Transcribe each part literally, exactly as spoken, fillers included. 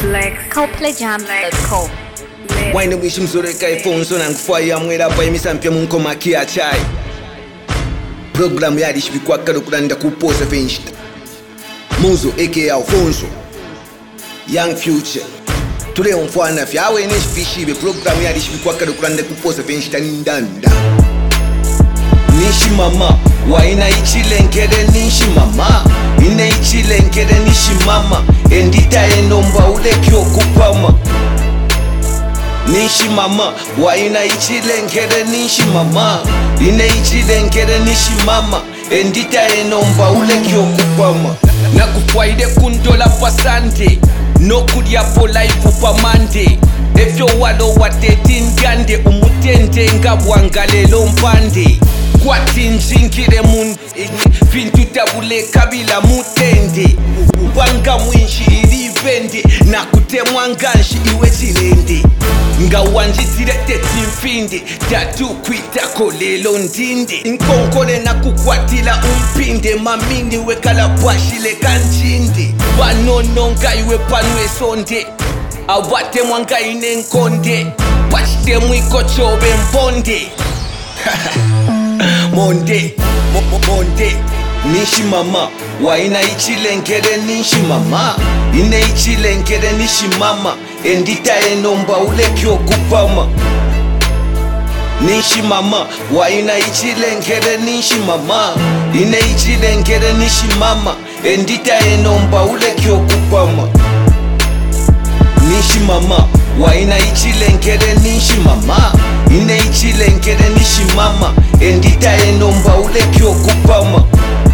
Flex. Coplejam dot com. Wine wish mzoreka iPhone so nangufaya mwera pa imisampya munko makia chai. Program yadi shibikwa kado kulanda kupoza venshita. Muzo aka Alfonso. Young Future. Tule mfwana fyawe nesh fishibe program yadi shibikwa kado kulanda kupoza venshita ndanda. Nishi mama, waina ichilenkere nishi mama. Ine ichilenkere nishi mama. Endita enomba ulekyo kupama. Nishi mama, waina ichilenkere nishi mama. Ine ichilenkere nishi mama. Endita enomba ulekyo kupama. Nakufwaide kundola pasante. Nokudia polaifu pa mande. Efyo walo watetin gande. Umutente ngabwangalelo mpande. Kwati njinkire mun Fintu tabule kabila mutende Mbanga mwinshi ili vende Na kutemwa nganshi iwe zilende Nga wanjitire teti mfinde Tatu kwita kolelo ndinde Nkonkole na kukwatila umpinde Mamini wekala bwashile kanjinde Wanono nga iwe panwe sonde Awate mwanga ine nkonde Wachite mwiko chobe mponde Monde, mo, mo, monde Nishi mama, waina ichilenkere nishi mama. Ine ichilenkere nishi mama. Endita enomba ulekyo kupama. Nishi mama, waina ichilenkere nishi mama. Ine ichilenkere nishi mama. Endita enomba ulekyo kupama. Nishi mama, waina ichilenkere nishi mama. Ine ichilenkere nishi mama. Endita enomba ulekyo kupama.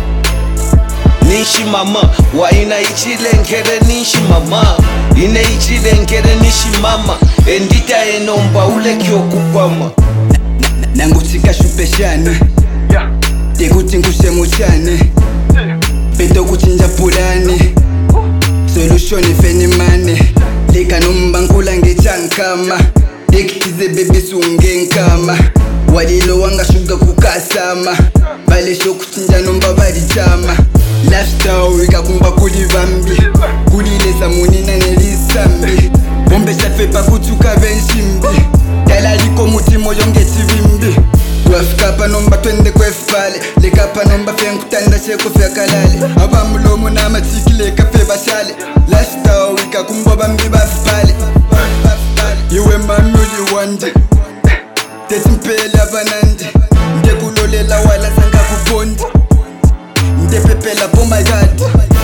Nishi mama, waina ichilenkere nishi mama. Ine ichilenkere nishi mama. Endita enomba ulekyo kupama. Nangutika shupeshane Tekuti nkushemuchane Peto kuchinja pulane Solution ifeni mane Leka nomba nkula ngechankama Dekitize bebe sunge nkama Walilo wanga shuga kukasama Bale shokuchinja nomba bali chama Lifestyle wika kumba kuli vambi Kulileza munina nelisambi Bombe shafepa kutuka benshimbi Tala liko muti moyo ngeti vimbi Wafika nomba twende kwefale Leka pa nomba fe nkutanda sheko fe kalale Aba mulomo na matiki leka fe bashale Lifestyle wika kumba bambi bafale Iwe mami uli wande Tesi mpele abanande Nde kulolela wala sanga kubondi Nde pepela oh my god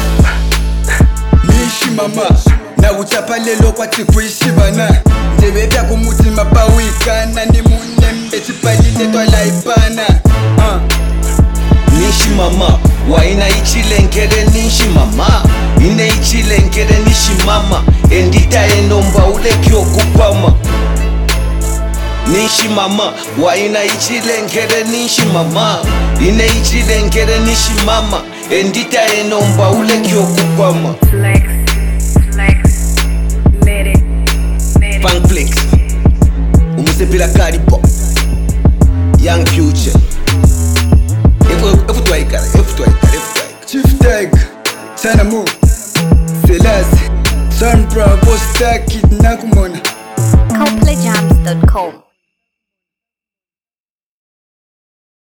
Nishi mama Na uchapa lelo kwa tipu ishibana Nde bebya kumutima pa wikana Ni munembe chipalile twa laipana uh. Nishi mama, waina ichilenkere nishi mama. Ine ichilenkere nishi mama. Endita enomba ulekyo kupama. Nishi mama, waina ichilenkere nishi mama. Ine ichilenkere nishi mama. Endita enomba ulekyo kupama. Flex. Flex. Let it. Let it. Funk Flex Umusepila karipo Young Future Efu tuwaikara, efu tuwaikara, efu tuwaikara Chief Tag Sana Mu